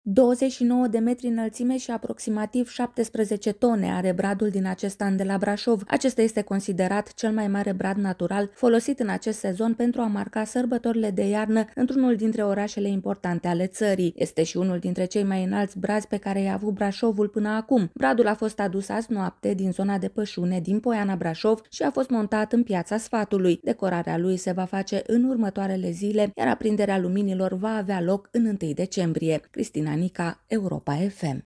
29 de metri înălțime și aproximativ 17 tone are bradul din acest an de la Brașov. Acesta este considerat cel mai mare brad natural folosit în acest sezon pentru a marca sărbătorile de iarnă într-unul dintre orașele importante ale țării. Este și unul dintre cei mai înalți brazi pe care i-a avut Brașovul până acum. Bradul a fost adus azi noapte din zona de pășune din Poiana Brașov și a fost montat în Piața Sfatului. Decorarea lui se va face în următoarele zile, iar aprinderea luminilor va avea loc în 1 decembrie. Cristina Nica, Europa FM.